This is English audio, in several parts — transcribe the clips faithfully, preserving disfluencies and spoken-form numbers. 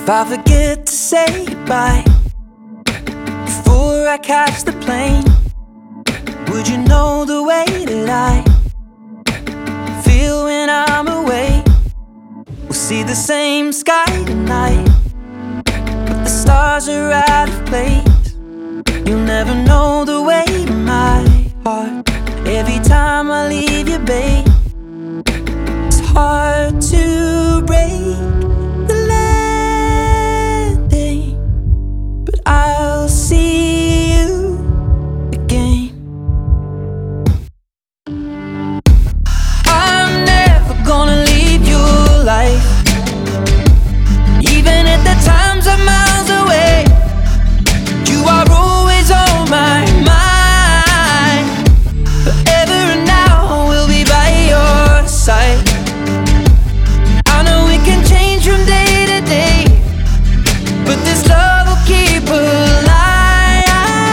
If I forget to say goodbye before I catch the plane, would you know the way that I feel when I'm away? We'll see the same sky tonight, but the stars are out of place. You'll never know the way to my heart. Every time I leave you, babe, it's hard to break the landing, but I'll see you again. I'm never gonna leave your life, even at the times I'm miles away. You are always on my mind. Forever and now we'll be by your side. I know we can change from day to day, but this love will keep alive.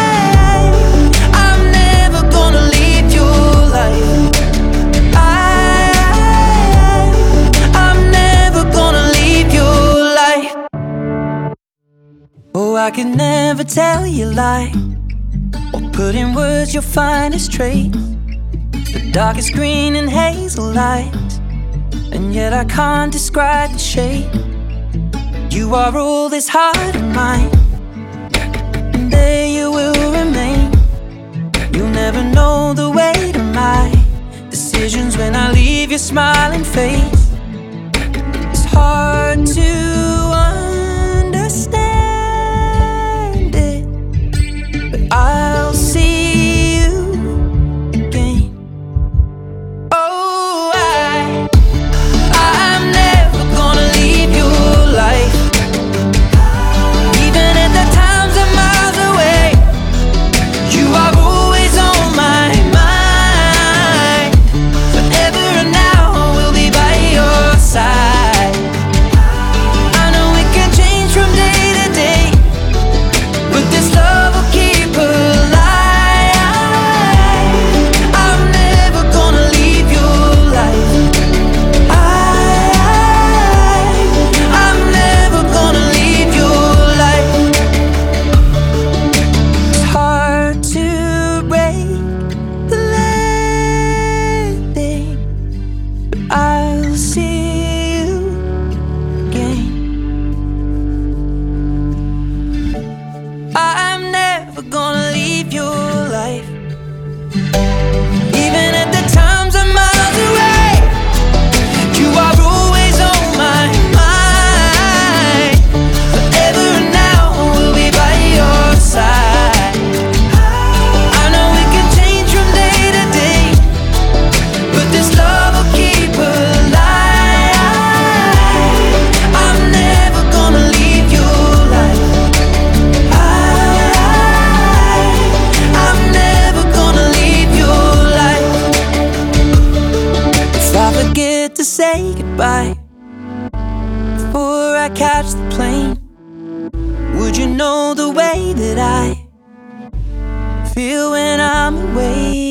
I'm never gonna leave your life. I, I'm never gonna leave your life. Oh, I can never tell you a lie or put in words your finest traits, the darkest green and hazel lights, and yet I can't describe the shape. You are all this heart of mine, and there you will remain. You'll never know the way to my decisions when I leave your smiling face. It's hard to understand it, but I'll see you again. Oh, I, I'm never gonna leave your life, even at the times I'm miles away. You are always on my mind. Forever and now we'll be by your side. I know we can change from day to day, but this love will keep alive. I'm never gonna leave your life. I, I'm never gonna leave your life. It's hard to break the landing, but I'll see you again. I'm never gonna leave your life, even at the times I'm miles away. You are always on my mind. Forever and now we'll be by your side. I know we can change from day to day, but this love will keep alive. I'm never gonna leave your life. I, I'm never gonna leave your life. If I forget to say goodbye before I catch the plane, would you know the way that I feel when I'm away?